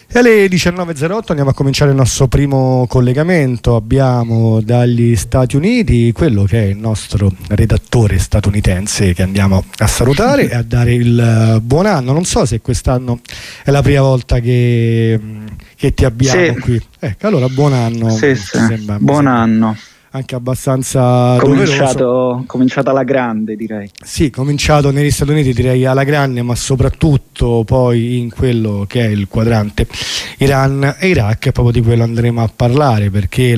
E alle 19.08 andiamo a cominciare il nostro primo collegamento. Abbiamo dagli Stati Uniti quello che è il nostro redattore statunitense, che andiamo a salutare e a dare il buon anno. Non so se quest'anno è la prima volta che ti abbiamo qui. Allora buon anno. Sì. Buon anno. Anche abbastanza doveroso. Cominciato alla grande, direi. Sì, cominciato negli Stati Uniti, direi alla grande, ma soprattutto poi in quello che è il quadrante Iran e Iraq. Proprio di quello andremo a parlare, perché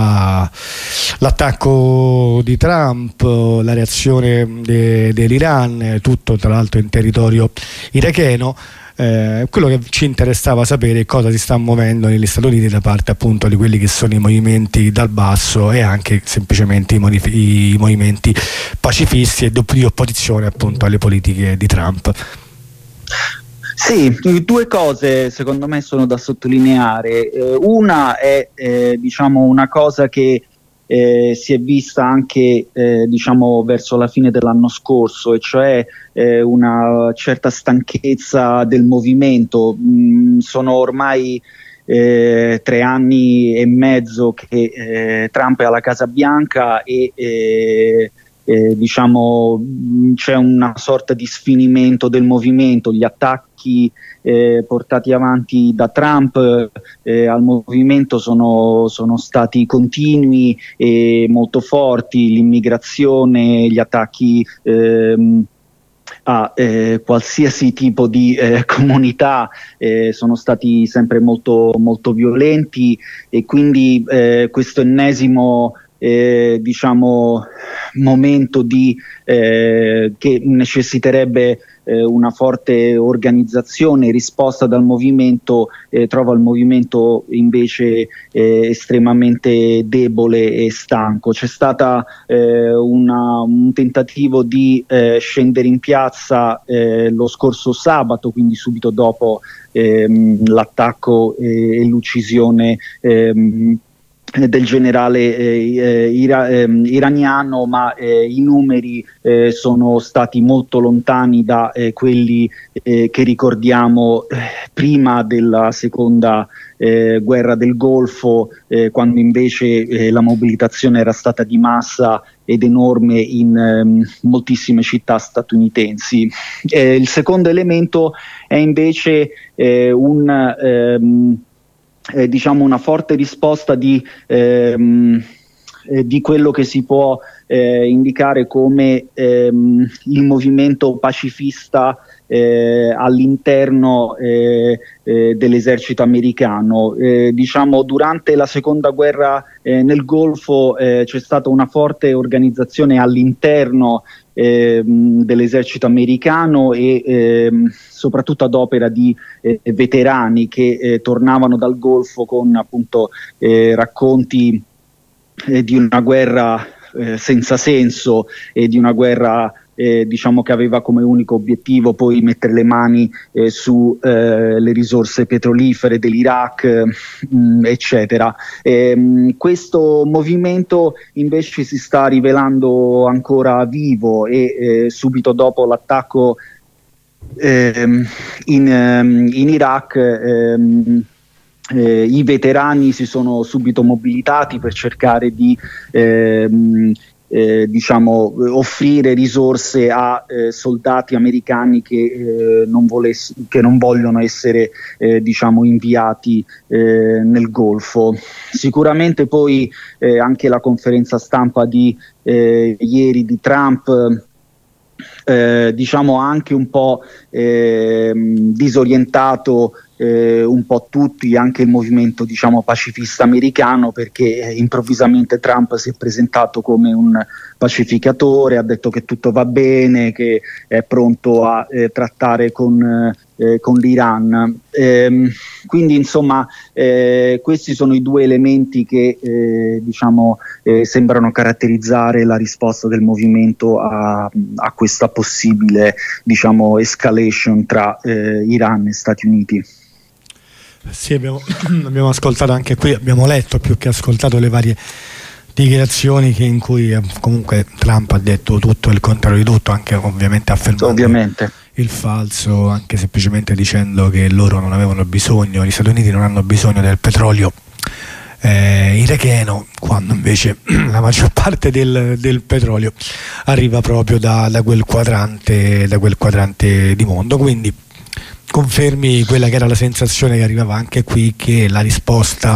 l'attacco di Trump, la reazione dell'Iran, tutto tra l'altro in territorio iracheno. Quello che ci interessava sapere è cosa si sta muovendo negli Stati Uniti da parte appunto di quelli che sono i movimenti dal basso e anche semplicemente i movimenti pacifisti e di opposizione appunto alle politiche di Trump. Sì, due cose secondo me sono da sottolineare. Una è una cosa che si è vista anche verso la fine dell'anno scorso, e cioè una certa stanchezza del movimento. Sono ormai 3 anni e mezzo che Trump è alla Casa Bianca e c'è una sorta di sfinimento del movimento. Gli attacchi portati avanti da Trump al movimento sono stati continui e molto forti. L'immigrazione, gli attacchi a qualsiasi tipo di comunità sono stati sempre molto, molto violenti, e quindi questo ennesimo momento che necessiterebbe una forte organizzazione, risposta dal movimento, trova il movimento invece estremamente debole e stanco. C'è stata un tentativo di scendere in piazza lo scorso sabato, quindi subito dopo l'attacco e l'uccisione del generale iraniano, ma i numeri sono stati molto lontani da quelli che ricordiamo prima della seconda guerra del Golfo, quando invece la mobilitazione era stata di massa ed enorme in moltissime città statunitensi. Il secondo elemento è invece una forte risposta di quello che si può indicare come il movimento pacifista all'interno dell'esercito americano. Durante la seconda guerra nel Golfo c'è stata una forte organizzazione all'interno dell'esercito americano e soprattutto ad opera di veterani che tornavano dal Golfo con appunto racconti di una guerra senza senso e di una guerra che aveva come unico obiettivo poi mettere le mani su le risorse petrolifere dell'Iraq, eccetera. Questo movimento invece si sta rivelando ancora vivo e subito dopo l'attacco in Iraq i veterani si sono subito mobilitati per cercare di offrire risorse a soldati americani che non vogliono essere inviati nel Golfo. Sicuramente poi anche la conferenza stampa di ieri di Trump anche un po' disorientato un po' tutti, anche il movimento pacifista americano, perché improvvisamente Trump si è presentato come un pacificatore, ha detto che tutto va bene, che è pronto a trattare con l'Iran. Quindi insomma questi sono i due elementi che sembrano caratterizzare la risposta del movimento a questa possibile escalation tra Iran e Stati Uniti. Sì, abbiamo ascoltato anche qui, abbiamo letto più che ascoltato le varie dichiarazioni in cui comunque Trump ha detto tutto e il contrario di tutto, anche ovviamente affermando il falso, anche semplicemente dicendo che loro non avevano bisogno, gli Stati Uniti non hanno bisogno del petrolio iracheno, quando invece la maggior parte del petrolio arriva proprio da quel quadrante di mondo. Quindi confermi quella che era la sensazione che arrivava anche qui, che la risposta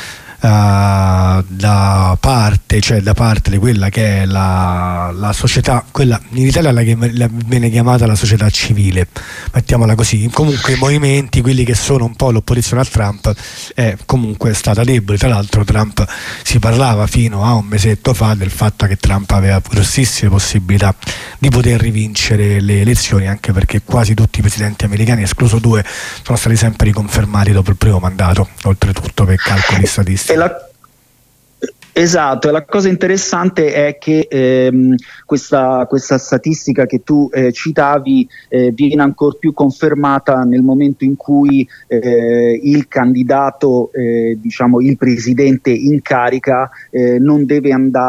da parte di quella che è la società, quella in Italia viene chiamata la società civile, mettiamola così, comunque i movimenti, quelli che sono un po' l'opposizione a Trump, è comunque stata debole. Tra l'altro Trump, si parlava fino a un mesetto fa del fatto che Trump aveva grossissime possibilità di poter rivincere le elezioni, anche perché quasi tutti i presidenti americani, escluso 2, sono stati sempre riconfermati dopo il primo mandato, oltretutto per calcoli statistici. Esatto, e la cosa interessante è che questa statistica che tu citavi viene ancora più confermata nel momento in cui il candidato, diciamo il presidente in carica, non deve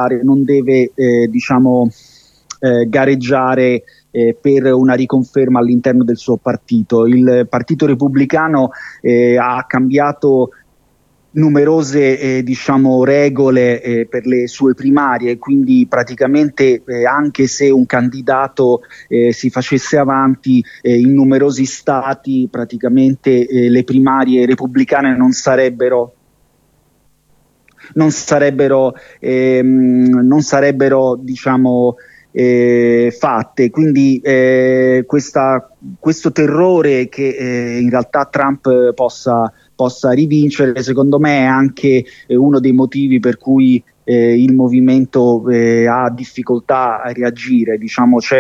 gareggiare per una riconferma all'interno del suo partito. Il Partito Repubblicano ha cambiato numerose regole per le sue primarie, quindi praticamente anche se un candidato si facesse avanti in numerosi stati, praticamente le primarie repubblicane non sarebbero fatte. Quindi questo terrore che in realtà Trump possa rivincere, secondo me è anche uno dei motivi per cui il movimento ha difficoltà a reagire. Diciamo, c'è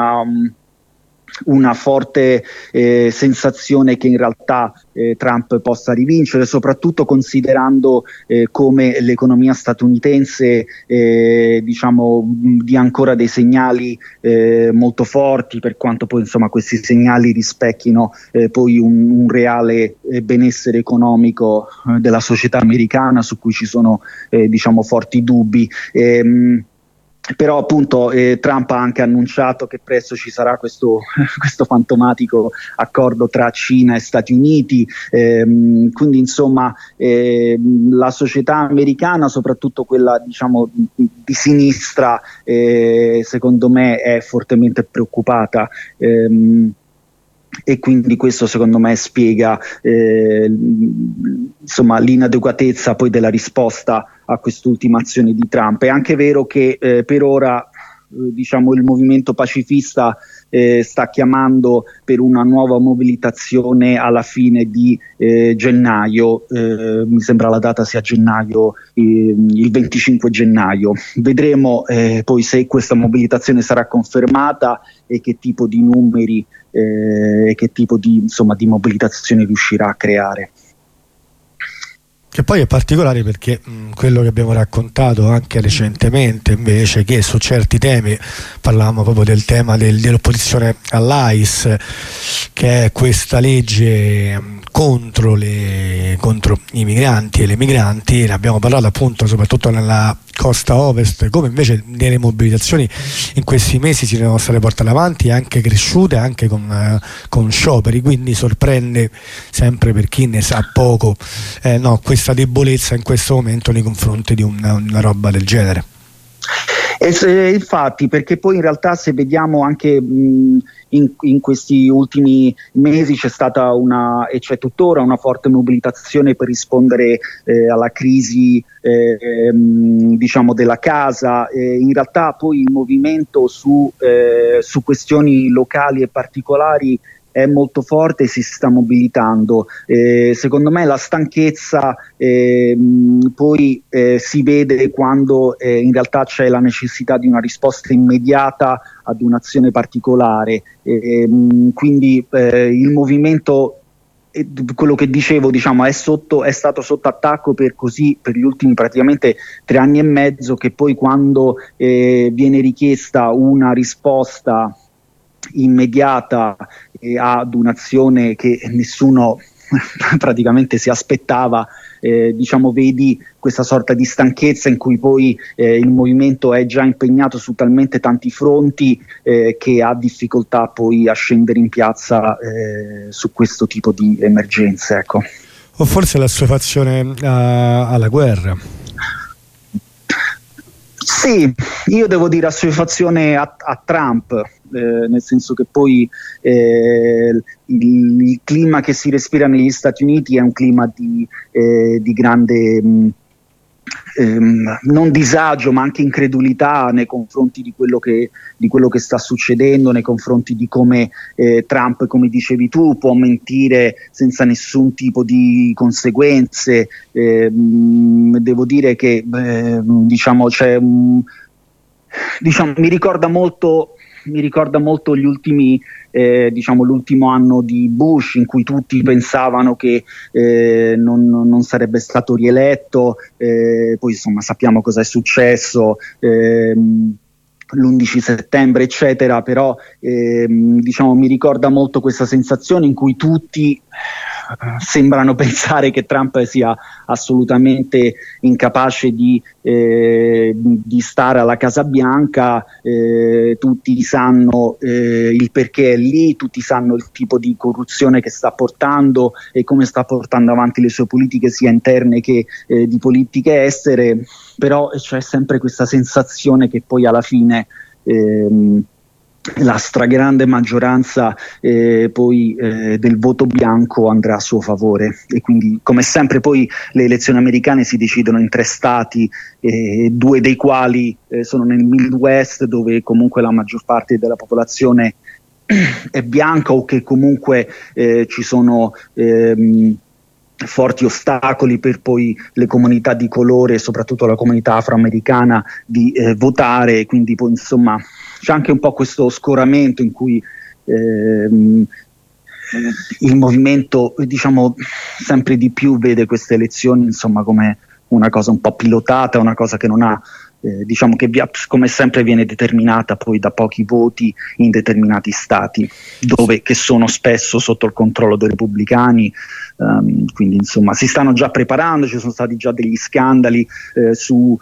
una forte sensazione che in realtà Trump possa rivincere, soprattutto considerando come l'economia statunitense dia ancora dei segnali molto forti, per quanto poi questi segnali rispecchino poi un reale benessere economico della società americana, su cui ci sono forti dubbi. Però appunto Trump ha anche annunciato che presto ci sarà questo fantomatico accordo tra Cina e Stati Uniti, quindi insomma la società americana, soprattutto quella di sinistra, secondo me è fortemente preoccupata, e quindi questo secondo me spiega l'inadeguatezza poi della risposta a quest'ultima azione di Trump. È anche vero che per ora il movimento pacifista sta chiamando per una nuova mobilitazione alla fine di gennaio, mi sembra la data sia gennaio, il 25 gennaio. Vedremo poi se questa mobilitazione sarà confermata e che tipo di numeri e che tipo di mobilitazione riuscirà a creare. Che poi è particolare perché quello che abbiamo raccontato anche recentemente, invece, che su certi temi, parlavamo proprio del tema dell'opposizione all'ICE, che è questa legge contro i migranti e le migranti. Ne abbiamo parlato appunto soprattutto nella costa ovest, come invece nelle mobilitazioni in questi mesi si sono state portate avanti, anche cresciute, anche con scioperi. Quindi sorprende sempre, per chi ne sa poco, questa debolezza in questo momento nei confronti di una roba del genere. Infatti, perché poi in realtà, se vediamo anche in questi ultimi mesi, c'è stata e c'è tuttora una forte mobilitazione per rispondere alla crisi della casa. In realtà poi il movimento su questioni locali e particolari è molto forte e si sta mobilitando. Secondo me la stanchezza poi si vede quando in realtà c'è la necessità di una risposta immediata ad un'azione particolare, quindi il movimento, quello che dicevo, è stato sotto attacco per gli ultimi praticamente 3 anni e mezzo, che poi quando viene richiesta una risposta immediata ad un'azione che nessuno praticamente si aspettava, diciamo, vedi questa sorta di stanchezza in cui poi il movimento è già impegnato su talmente tanti fronti che ha difficoltà poi a scendere in piazza su questo tipo di emergenze, ecco. O forse l'assuefazione alla guerra. Sì, io devo dire assuefazione a Trump, nel senso che poi il clima che si respira negli Stati Uniti è un clima di grande non disagio ma anche incredulità nei confronti di quello che sta succedendo, nei confronti di come Trump, come dicevi tu, può mentire senza nessun tipo di conseguenze. Devo dire che diciamo mi ricorda molto gli ultimi diciamo l'ultimo anno di Bush, in cui tutti pensavano che non sarebbe stato rieletto, poi insomma sappiamo cosa è successo, l'11 settembre eccetera, però diciamo mi ricorda molto questa sensazione in cui tutti sembrano pensare che Trump sia assolutamente incapace di stare alla Casa Bianca, tutti sanno il perché è lì, tutti sanno il tipo di corruzione che sta portando e come sta portando avanti le sue politiche sia interne che di politiche estere, però c'è sempre questa sensazione che poi alla fine la stragrande maggioranza poi del voto bianco andrà a suo favore, e quindi come sempre poi le elezioni americane si decidono in 3 stati, 2 dei quali sono nel Midwest, dove comunque la maggior parte della popolazione è bianca, o che comunque ci sono forti ostacoli per poi le comunità di colore, soprattutto la comunità afroamericana, di votare, quindi poi insomma c'è anche un po' questo scoramento in cui il movimento, diciamo, sempre di più vede queste elezioni insomma come una cosa un po' pilotata, una cosa che non ha diciamo che come sempre viene determinata poi da pochi voti in determinati stati, che sono spesso sotto il controllo dei repubblicani, quindi insomma si stanno già preparando, ci sono stati già degli scandali su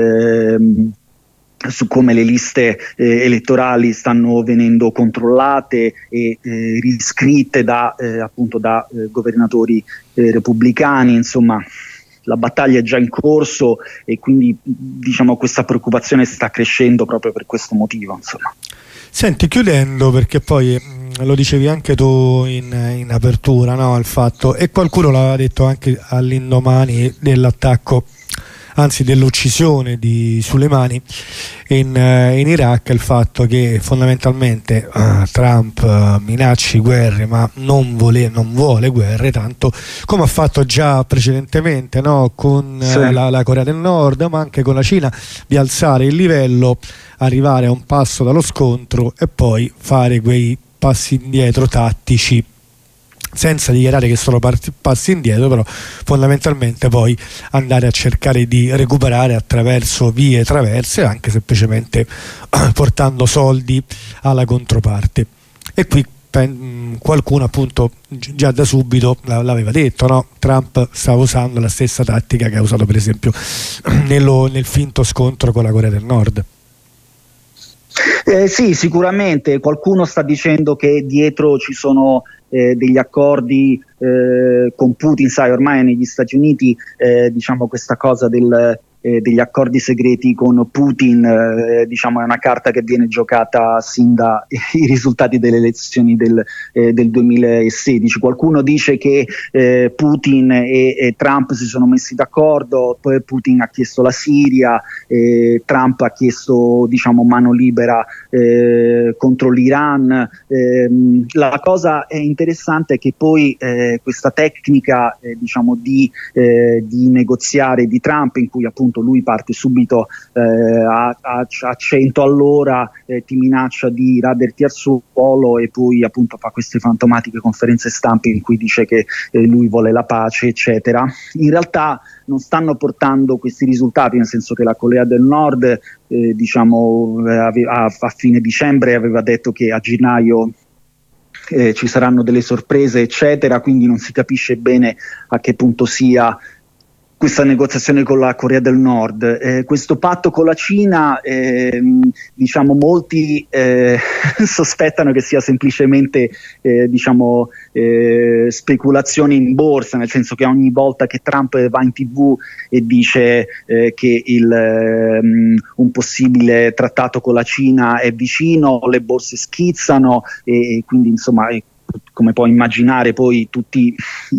come le liste elettorali stanno venendo controllate e riscritte appunto da governatori repubblicani, insomma la battaglia è già in corso e quindi diciamo questa preoccupazione sta crescendo proprio per questo motivo, insomma. Senti, chiudendo, perché poi lo dicevi anche tu in apertura, no? Il fatto, e qualcuno l'aveva detto anche all'indomani dell'attacco, anzi dell'uccisione di Soleimani in Iraq, il fatto che fondamentalmente Trump minacci guerre ma non vuole guerre, tanto come ha fatto già precedentemente, no? Con la Corea del Nord, ma anche con la Cina, di alzare il livello, arrivare a un passo dallo scontro e poi fare quei passi indietro tattici, senza dichiarare che sono passi indietro, però fondamentalmente poi andare a cercare di recuperare attraverso vie traverse, anche semplicemente portando soldi alla controparte. E qui qualcuno appunto già da subito l'aveva detto, no? Trump stava usando la stessa tattica che ha usato per esempio nel finto scontro con la Corea del Nord. Sì, sicuramente qualcuno sta dicendo che dietro ci sono degli accordi con Putin, sai, ormai negli Stati Uniti diciamo questa cosa degli accordi segreti con Putin diciamo è una carta che viene giocata sin dai risultati delle elezioni del 2016. Qualcuno dice che Putin e Trump si sono messi d'accordo, poi Putin ha chiesto la Siria, Trump ha chiesto diciamo mano libera contro l'Iran. La cosa interessante è che poi questa tecnica diciamo di negoziare di Trump, in cui appunto lui parte subito a 100 all'ora, ti minaccia di raderti al suolo e poi appunto fa queste fantomatiche conferenze stampa in cui dice che lui vuole la pace eccetera, in realtà non stanno portando questi risultati, nel senso che la Corea del Nord diciamo a fine dicembre aveva detto che a gennaio ci saranno delle sorprese eccetera, quindi non si capisce bene a che punto sia questa negoziazione con la Corea del Nord. Questo patto con la Cina, diciamo, molti sospettano che sia semplicemente speculazione in borsa, nel senso che ogni volta che Trump va in TV e dice che un possibile trattato con la Cina è vicino, le borse schizzano e quindi insomma come puoi immaginare poi tutti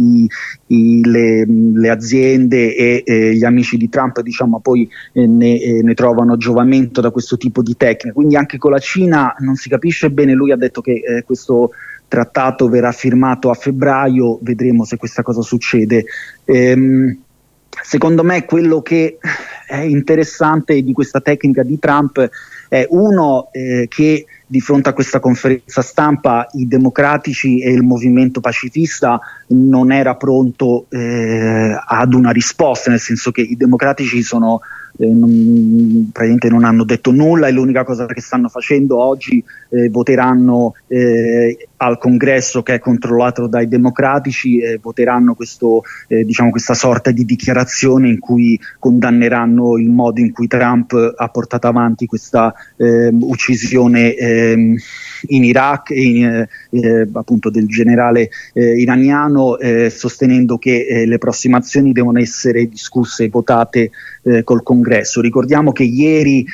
le aziende e gli amici di Trump diciamo poi ne trovano giovamento da questo tipo di tecnica, quindi anche con la Cina non si capisce bene. Lui ha detto che questo trattato verrà firmato a febbraio, vedremo se questa cosa succede. Secondo me quello che è interessante di questa tecnica di Trump è che di fronte a questa conferenza stampa i democratici e il movimento pacifista non era pronto ad una risposta, nel senso che i democratici sono praticamente non hanno detto nulla e l'unica cosa che stanno facendo oggi voteranno al congresso che è controllato dai democratici, voteranno questa sorta di dichiarazione in cui condanneranno il modo in cui Trump ha portato avanti questa uccisione in Iraq appunto del generale iraniano, sostenendo che le prossime azioni devono essere discusse e votate col congresso. Ricordiamo che ieri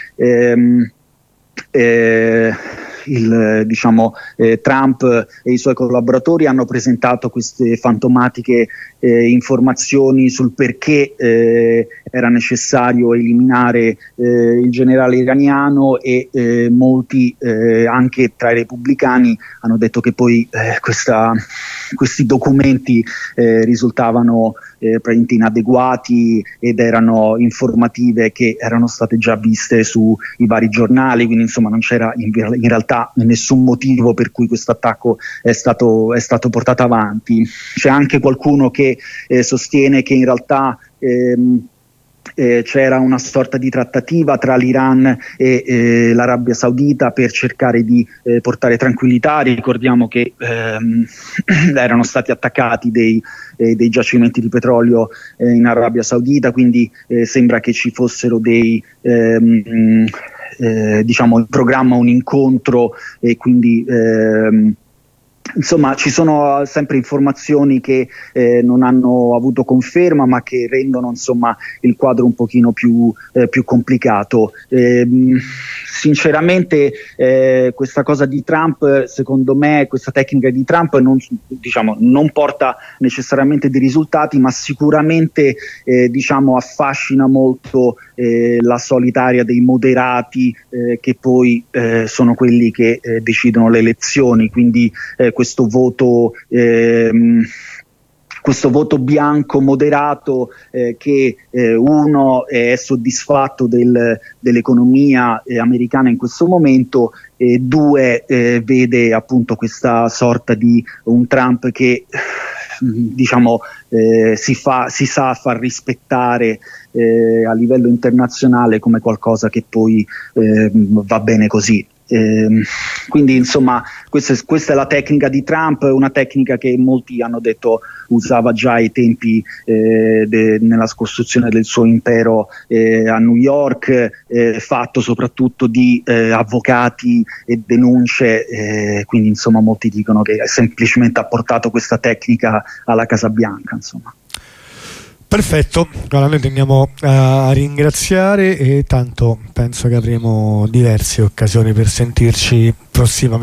Trump e i suoi collaboratori hanno presentato queste fantomatiche informazioni sul perché era necessario eliminare il generale iraniano e molti anche tra i repubblicani hanno detto che poi questi documenti risultavano praticamente inadeguati ed erano informative che erano state già viste sui vari giornali, quindi insomma non c'era in realtà nessun motivo per cui questo attacco è stato portato avanti. C'è anche qualcuno che sostiene che in realtà c'era una sorta di trattativa tra l'Iran e l'Arabia Saudita per cercare di portare tranquillità. Ricordiamo che erano stati attaccati dei giacimenti di petrolio in Arabia Saudita, quindi sembra che ci fossero in programma un incontro e quindi insomma ci sono sempre informazioni che non hanno avuto conferma ma che rendono insomma il quadro un pochino più complicato. Sinceramente questa cosa di Trump, secondo me questa tecnica di Trump non porta necessariamente dei risultati, ma sicuramente affascina molto la solitaria dei moderati che poi sono quelli che decidono le elezioni, quindi questo voto bianco moderato che uno è soddisfatto dell'economia americana in questo momento e due vede appunto questa sorta di un Trump che si sa far rispettare a livello internazionale come qualcosa che poi va bene così. Quindi insomma questa è la tecnica di Trump, una tecnica che molti hanno detto usava già ai tempi nella costruzione del suo impero a New York, fatto soprattutto di avvocati e denunce, quindi insomma molti dicono che semplicemente ha portato questa tecnica alla Casa Bianca, insomma. Perfetto, allora noi teniamo a ringraziare e tanto penso che avremo diverse occasioni per sentirci prossimamente.